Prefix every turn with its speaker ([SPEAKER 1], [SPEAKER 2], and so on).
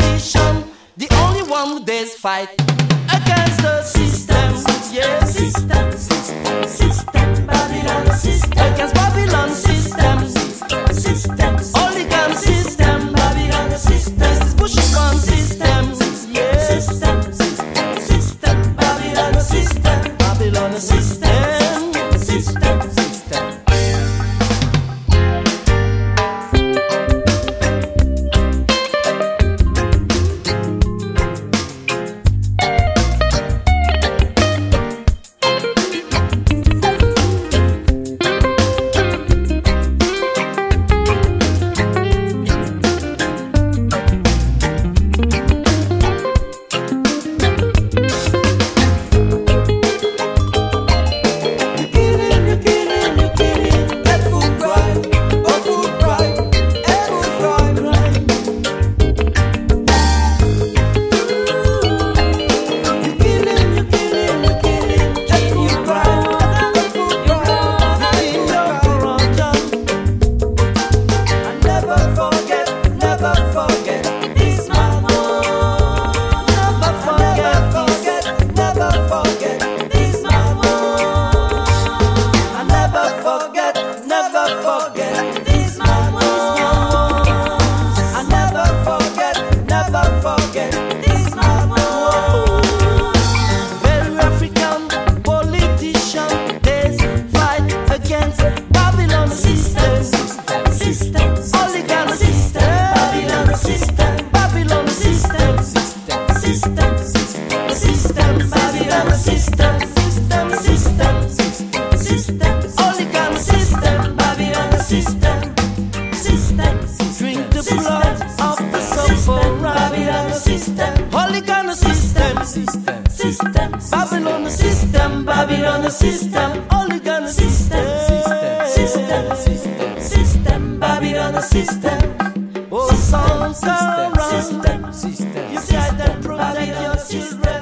[SPEAKER 1] politician, the only one who dares fight against the system. Yeah, system, system, system, Babylon system. Against Babylon system, system, oligarch system, Babylon system. This is Bush's one system. Yeah, system, system, system, Babylon system, Babylon system, system, system. Babylon system, Babylon system, oligarch system, system, system, system, Babylon system. Oh, sons come around, you try to protect your children.